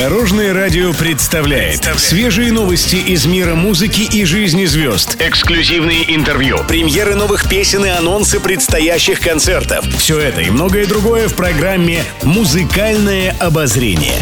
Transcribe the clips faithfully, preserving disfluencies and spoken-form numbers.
Дорожное радио представляет свежие новости из мира музыки и жизни звезд. Эксклюзивные интервью, премьеры новых песен и анонсы предстоящих концертов. Все это и многое другое в программе «Музыкальное обозрение».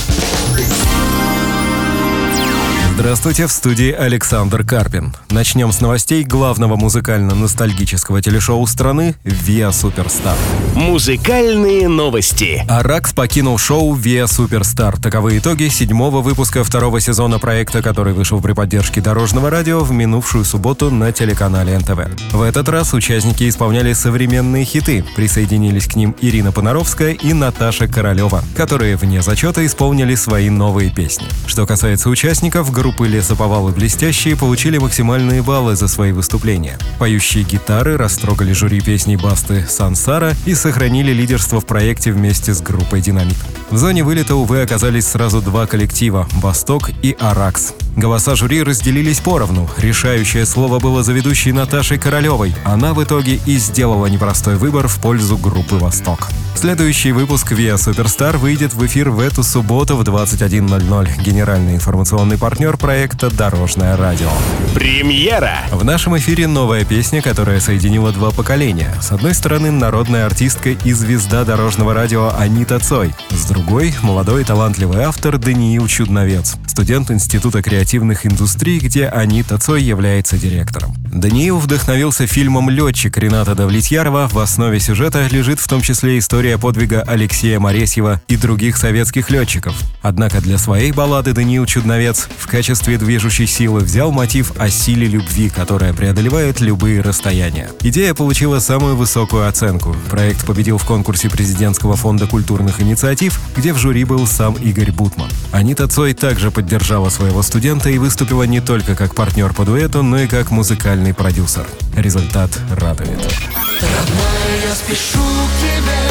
Здравствуйте, в студии Александр Карпин. Начнем с новостей главного музыкально-ностальгического телешоу страны «Виа Суперстар». Музыкальные новости. Аракс покинул шоу «Виа Суперстар». Таковы итоги седьмого выпуска второго сезона проекта, который вышел при поддержке Дорожного радио в минувшую субботу на телеканале эн тэ вэ. В этот раз участники исполняли современные хиты. Присоединились к ним Ирина Понаровская и Наташа Королева, которые вне зачета исполнили свои новые песни. Что касается участников, группа Группы «Лесоповал» и «Блестящие» получили максимальные баллы за свои выступления. Поющие гитары растрогали жюри песней Басты «Сансара» и сохранили лидерство в проекте вместе с группой «Динамит». В зоне вылета, увы, оказались сразу два коллектива – «Восток» и «Аракс». Голоса жюри разделились поровну. Решающее слово было за ведущей Наташей Королевой. Она в итоге и сделала непростой выбор в пользу группы «Восток». Следующий выпуск «Виа Суперстар» выйдет в эфир в эту субботу в двадцать один ноль ноль. Генеральный информационный партнер проекта «Дорожное радио». Премьера! В нашем эфире новая песня, которая соединила два поколения. С одной стороны, народная артистка и звезда Дорожного радио Анита Цой. С другой – молодой талантливый автор Даниил Чудновец, студент Института креативных индустрий, где Анита Цой является директором. Даниил вдохновился фильмом «Летчик» Рената Давлетьярова. В основе сюжета лежит в том числе история подвига Алексея Моресьева и других советских летчиков. Однако для своей баллады Даниил Чудновец в качестве движущей силы взял мотив о силе любви, которая преодолевает любые расстояния. Идея получила самую высокую оценку. Проект победил в конкурсе Президентского фонда культурных инициатив, где в жюри был сам Игорь Бутман. Анита Цой также поддержала своего студента и выступила не только как партнер по дуэту, но и как музыкальный продюсер. Результат радует. Родная, я спешу к тебе,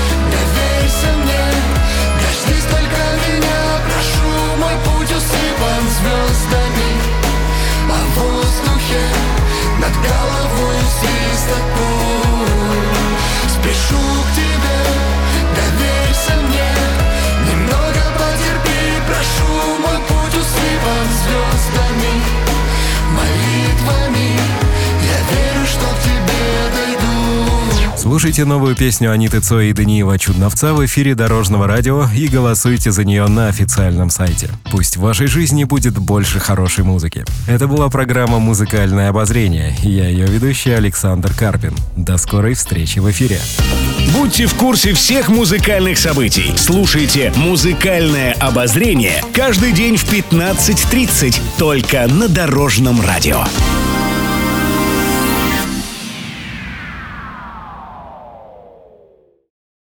доверься мне, дождись только меня, прошу, мой путь усыпан звездами, а в воздухе над головой свисток пуль. Спешу к тебе, доверься мне, немного потерпи, прошу, мой путь усыпан звездами, молитвами, я верю, что к тебе дойду. Слушайте новую песню Аниты Цой и Даниила Чудновца в эфире Дорожного радио и голосуйте за нее на официальном сайте. Пусть в вашей жизни будет больше хорошей музыки. Это была программа «Музыкальное обозрение», и я ее ведущий Александр Карпин. До скорой встречи в эфире. Будьте в курсе всех музыкальных событий. Слушайте «Музыкальное обозрение» каждый день в пятнадцать тридцать только на Дорожном радио.